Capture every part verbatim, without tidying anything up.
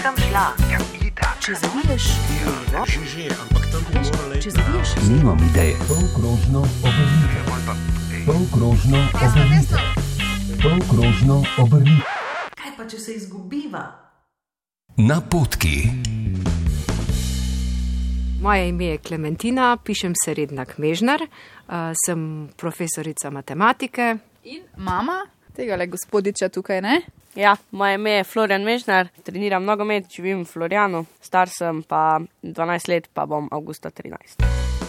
sem šla. Ja, itak. Če zaviješ levo, Že, že, ampak tam bi morala če iti. zaviješ Nimam ideje. Polkrožno obrnite. Polkrožno obrnite. Polkrožno obrnite. kaj pa, če se izgubiva? Napotki. Moje ime je Klementina, pišem se Redna Kmežnar, uh, sem profesorica matematike. In mama tega le gospodiča tukaj, ne? Ja, moje ime je Florian Mežnar, treniram nogomet, živim v Florijanu, star sem pa dvanajst let, pa bom avgusta trinajst.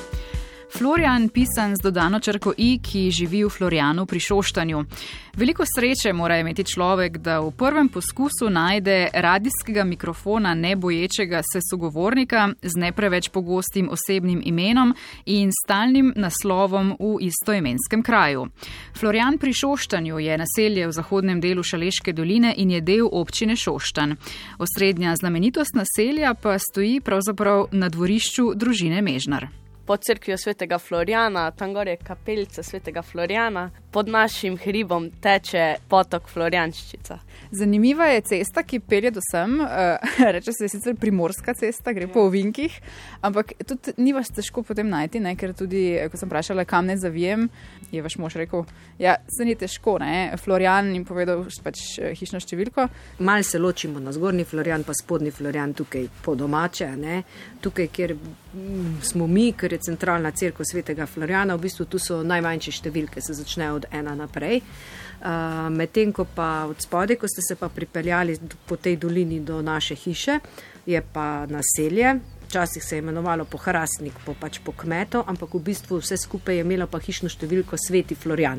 Florian, pisan z dodano črko I, ki živi v Florijanu pri Šoštanju. Veliko sreče mora imeti človek, da v prvem poskusu najde radijskega mikrofona neboječega se sogovornika z ne preveč pogostim osebnim imenom in stalnim naslovom v istoimenskem kraju. Florijan pri Šoštanju je naselje v zahodnem delu Šaleške doline in je del občine Šoštanj. Osrednja znamenitost naselja pa stoji pravzaprav na dvorišču družine Mežnar. Pod cerkvijo svetega Florijana, tam gor je kapelica svetega Florijana, pod našim hribom teče potok Florijanščica. Zanimiva je cesta, ki pelje do sem, uh, reče se sicer primorska cesta, gre po ovinkih, ampak tudi ni vas težko potem najti, ne? Ker tudi, ko sem vprašala, kam ne zavijem, je vaš mož rekel, ja, se ni težko, ne, Florijan jim povedal pač hišno številko. Mal se ločimo na zgornji Florijan pa spodnji Florijan tukaj po domače, ne? Tukaj, kjer mm, smo mi, ker je centralna cerkev svetega Florijana, v bistvu tu so najmanjše številke, se začnejo od ena naprej. Uh, medtem ko pa od spodaj, ko ste se pa pripeljali po tej dolini do naše hiše, je pa naselje. Včasih se je imenovalo po Hrastnik, po pač po kmeto, ampak v bistvu vse skupaj je imelo pa hišno številko Sveti Florijan.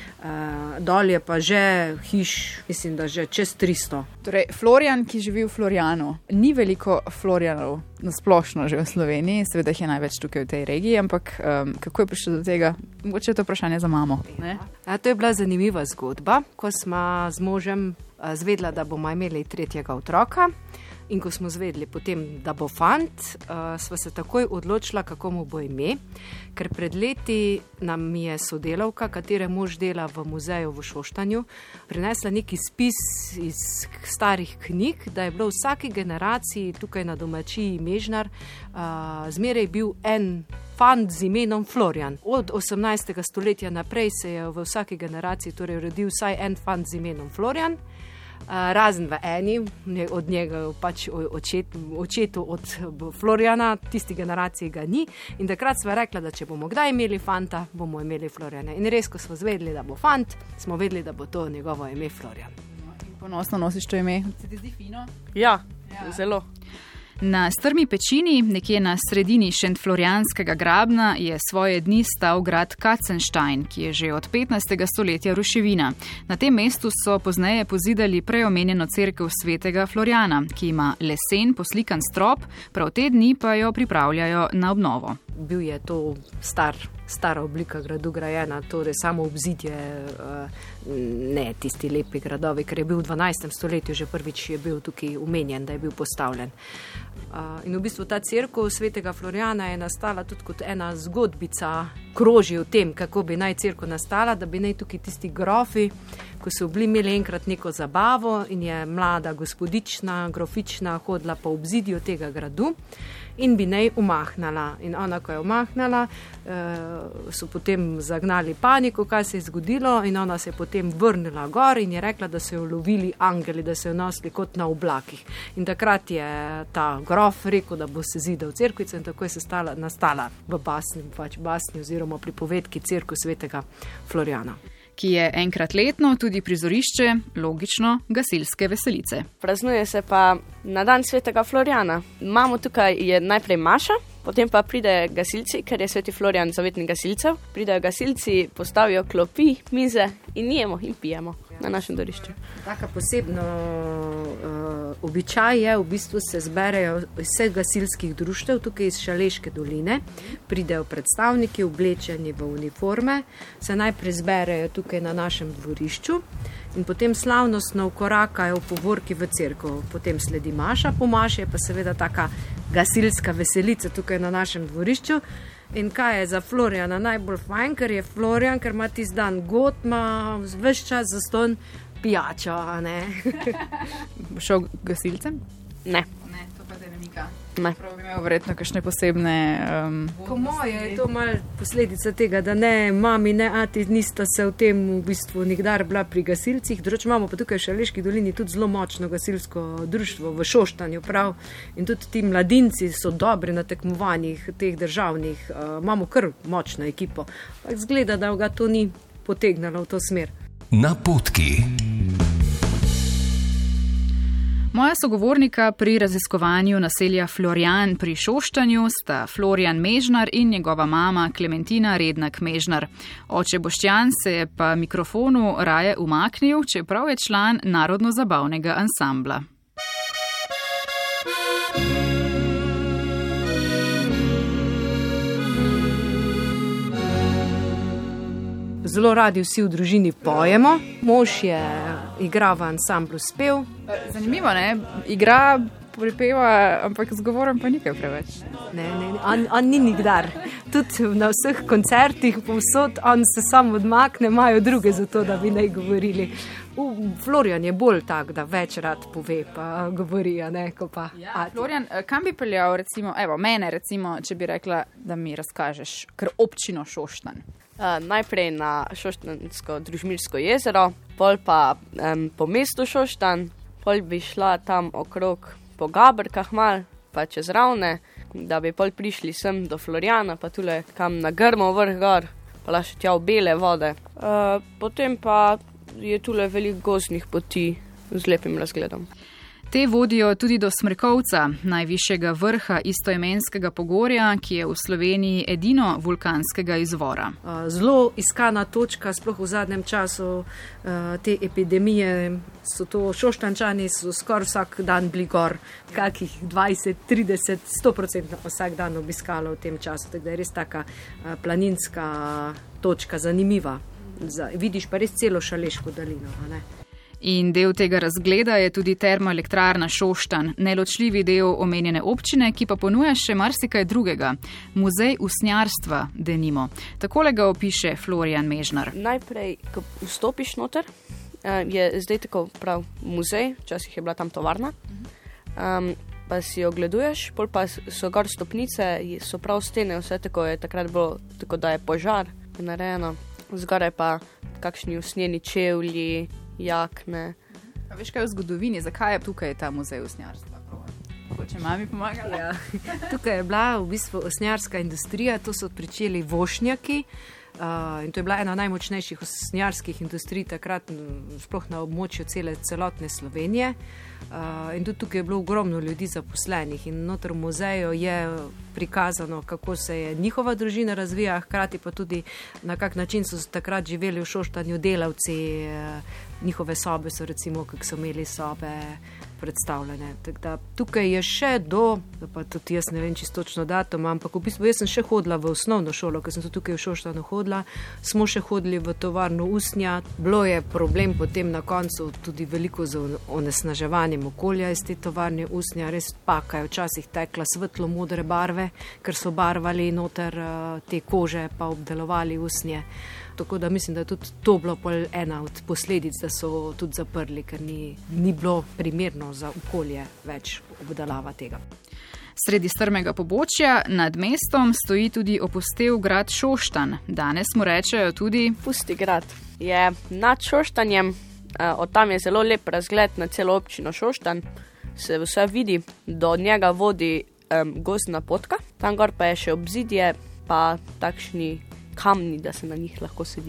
Uh, dol je pa že hiš, mislim, da že čez tristo. Torej, Florijan, ki živi v Florijanu, ni veliko Florijanov nasplošno že v Sloveniji, seveda jih je največ tukaj v tej regiji, ampak um, kako je prišlo do tega? Mogoče je to vprašanje za mamo. Ne? A, to je bila zanimiva zgodba, ko smo z možem uh, zvedla, da bomo imeli tretjega otroka. In ko smo zvedeli potem, da bo fant, uh, sva se takoj odločila, kako mu bo ime, ker pred leti nam je sodelavka, katere mož dela v muzeju v Šoštanju, prinesla neki spis iz starih knjig, da je bilo v vsaki generaciji tukaj na domačiji Mežnar uh, zmeraj bil en fant z imenom Florijan. Od osemnajstega stoletja naprej se je v vsaki generaciji torej rodil vsaj en fant z imenom Florijan. Uh, razen v eni, od njega pač očet, očetu od Florijana, tisti generaciji ga ni. In takrat sva rekla, da če bomo kdaj imeli fanta, bomo imeli Florijane. In res, ko smo zvedeli, da bo fant, smo vedeli, da bo to njegovo ime Florijan. Ponosno nosiš to ime. Se ti zdi fino? Ja, ja. Zelo. Na strmi pečini, nekje na sredini Šentflorijanskega grabna, je svoje dni stal grad Katzenstein, ki je že od petnajstega stoletja ruševina. Na tem mestu so pozneje pozidali preomenjeno cerkev svetega Florijana, ki ima lesen poslikan strop, prav te dni pa jo pripravljajo na obnovo. Bil je to star, stara oblika gradu grajena, torej samo obzidje, ne tisti lepi gradovi, ker je bil v dvanajstem stoletju že prvič je bil tukaj umenjen, da je bil postavljen. In v bistvu ta cerkev svetega Florijana je nastala tudi kot ena zgodbica, kroži o tem, kako bi naj cerkev nastala, da bi naj tukaj tisti grofi, ko so bili imeli enkrat neko zabavo in je mlada gospodična, grofična hodila po obzidju tega gradu in bi naj umahnala. In ona, ko je umahnala, so potem zagnali paniko, kaj se je zgodilo, in ona se je potem vrnila gor in je rekla, da so jo lovili angeli, da so jo nosili kot na oblakih. In takrat je ta grof rekel, da bo se zidal cerkvica, in tako je se stala, nastala v basni, pač basni oziroma pripovedki cerkev svetega Florijana, ki je enkrat letno tudi prizorišče, logično, gasilske veselice. Praznuje se pa na dan svetega Florijana. Imamo tukaj je najprej maša, potem pa pride gasilci, ker je sveti Florijan zavetnik gasilcev. Pridejo gasilci, postavijo klopi, mize in jemo in pijemo na našem dvorišču. Taka posebno uh, običaj je, v bistvu se zberejo vseh gasilskih društev tukaj iz Šaleške doline, pridejo predstavniki oblečeni v uniforme, se najprej zberejo tukaj na našem dvorišču in potem slavnostno vkorakajo v povorki v cerkev. Potem sledi maša, po maši je pa seveda taka gasilska veselica tukaj na našem dvorišču. In kaj je za Florijana najbolj fajn, ker je Florijan, ker ima tisti dan god, ima ves čas zastonj pijačo, a ne? Šel gasilcem? Ne. Ne, to pa te ne mika. Ne. Prav bi imel verjetno kakšne posebne... Um, Po moje je to mal posledica tega, da ne mami, ne ati nista se v tem v bistvu nikdar bila pri gasilcih. Drugače imamo pa tukaj v Šaleški dolini tudi zelo močno gasilsko društvo v Šoštanju prav. In tudi ti mladinci so dobri na tekmovanjih teh državnih. Uh, imamo kar močno ekipo. Pa zgleda, da ga to ni potegnalo v to smer. Napotki. Moja sogovornika pri raziskovanju naselja Florjan pri Šoštanju sta Florjan Mežnar in njegova mama Klementina Rednak Mežnar. Oče Boštjan se je pa mikrofonu raje umaknil, čeprav je član narodno-zabavnega ansambla. Zelo radi vsi v družini pojemo. Mož je igral v ansamblu spev. Zanimivo, ne? Igra, pripeva, ampak z govorom pa nikaj preveč. Ne, ne, ne. On, on ni nikdar. Tudi na vseh koncertih povsod on se sam odmakne, imajo druge za to, da bi naj govorili. U, Florjan je bolj tak, da več rad pove pa govori, a ne, ko pa... Ja, Florjan, kam bi peljal, recimo, evo, mene recimo, če bi rekla, da mi razkažeš kar občino Šoštanj? Uh, najprej na Šoštanjsko družmirsko jezero, pol pa um, po mestu Šoštanj, pol bi šla tam okrog po Gabrkah mal, pa čez Ravne, da bi pol prišli sem do Florjana, pa tule kam na Grmov vrh gor, pa še tja v bele vode. Uh, potem pa je tule veliko gozdnih poti z lepim razgledom. Te vodijo tudi do Smrekovca, najvišjega vrha istoimenskega pogorja, ki je v Sloveniji edino vulkanskega izvora. Zelo iskana točka, sploh v zadnjem času te epidemije, so to Šoštanjčani, so skoraj vsak dan bili gor, kakih dvajset, trideset, sto procentno vsak dan obiskalo v tem času, tako da je res taka planinska točka, zanimiva. Vidiš pa res celo Šaleško dolino, a ne? In del tega razgleda je tudi termoelektrarna Šoštanj, neločljivi del omenjene občine, ki pa ponuja še marsikaj drugega. Muzej usnjarstva, denimo. Takole ga opiše Florjan Mežnar. Najprej, ko vstopiš noter, je zdaj tako prav muzej, včasih je bila tam tovarna, um, pa si ogleduješ, pol pa so gor stopnice, so prav stene, vse tako je takrat bilo, tako da je požar narejeno. Zgoraj pa kakšni usnjeni čevlji, jakne. A veš kaj v zgodovini, zakaj je tukaj ta muzej usnjarstva? Če mami pomagala? Ja. Tukaj je bila v bistvu usnjarska industrija, to so pričeli vošnjaki uh, in to je bila ena najmočnejših usnjarskih industrij takrat sploh na območju cele celotne Slovenije. Uh, in tudi tukaj je bilo ogromno ljudi zaposlenih in noter v muzeju je prikazano, kako se je njihova družina razvija, hkrati pa tudi na kak način so takrat živeli v Šoštanju delavci, njihove sobe so recimo, kako so imeli sobe predstavljene. Tako da tukaj je še do, pa tudi jaz ne vem čisto točno datum, ampak v bistvu jaz sem še hodila v osnovno šolo, ker sem so tukaj v Šoštanju hodila, smo še hodili v tovarno usnja. Bilo je problem potem na koncu tudi veliko z onesnaževanjem okolja iz te tovarne usnja, res paka je včasih tekla svetlo modre barve, ker so barvali noter te kože pa obdelovali usnje. Tako da mislim, da je tudi to bilo pol ena od posledic, da so tudi zaprli, ker ni, ni bilo primerno za okolje več obdelava tega. Sredi strmega pobočja nad mestom stoji tudi opustel grad Šoštanj. Danes mu rečejo tudi Pusti grad. Je nad Šoštanjem, od tam je zelo lep razgled na celo občino Šoštanj, se vse vidi, do njega vodi um, gozdna potka, tam gor pa je še obzidje, pa takšni kamni, da se na njih lahko sedi.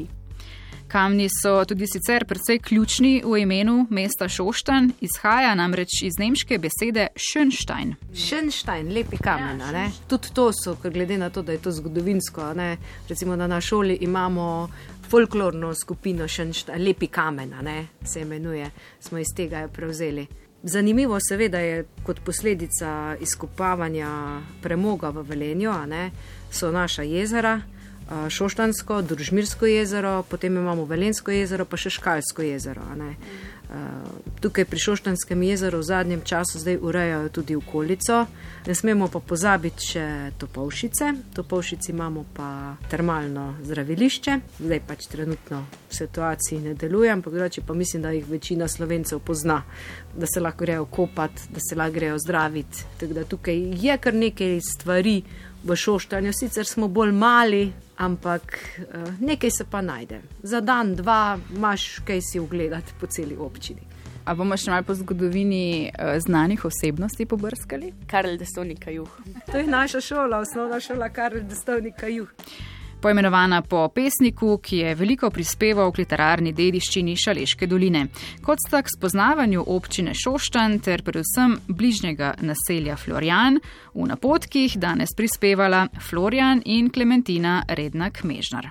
Kamni so tudi sicer precej ključni v imenu mesta Šoštanj, izhaja namreč iz nemške besede Schönstein. Schönstein, lepi kamen, ja, ne? Tudi to so, ker glede na to, da je to zgodovinsko, ne? Recimo, da na šoli imamo folklorno skupino Schönstein, lepi kamen, ne? Se imenuje, smo iz tega prevzeli. Zanimivo seveda je kot posledica izkopavanja premoga v Velenju, a ne? So naša jezera. Šoštansko, Družmirsko jezero, potem imamo Velensko jezero, pa še Škalsko jezero. A ne. Tukaj pri Šoštanskem jezeru v zadnjem času zdaj urejajo tudi okolico. Ne smemo pa pozabiti še Topolšice. Topolšici imamo pa termalno zdravilišče. Zdaj pač trenutno v situaciji ne deluje, ampak drugače pa mislim, da jih večina Slovencev pozna, da se lahko grejo kopati, da se lahko grejo zdraviti. Tako da tukaj je kar nekaj stvari v Šoštanju. Sicer smo bolj mali, ampak nekaj se pa najde. Za dan, dva imaš kaj si ogledati po celi občini. A bomo še malo po zgodovini znanih osebnosti pobrskali? Karel Destovnik Kajuh. To je naša šola, osnovna šola Karel Destovnik Kajuh. Poimenovana po pesniku, ki je veliko prispeval k literarni dediščini Šaleške doline. Kot sta k spoznavanju občine Šoštanj ter predvsem bližnjega naselja Florjan v napotkih danes prispevala Florjan in Klementina Rednak-Mežnar.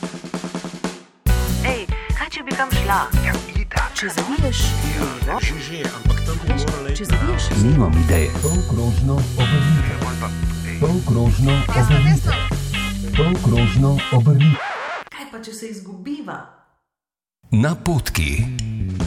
Ej, kaj če bi kam šla? Ja, itak. Če zaviješ levo, Že, že, ampak tam bi morala iti. če zaviješ Nimam ideje. Polkrožno obrnite. Polkrožno obrnite. Polkrožno obrnite. kaj pa če se izgubiva? Napotki.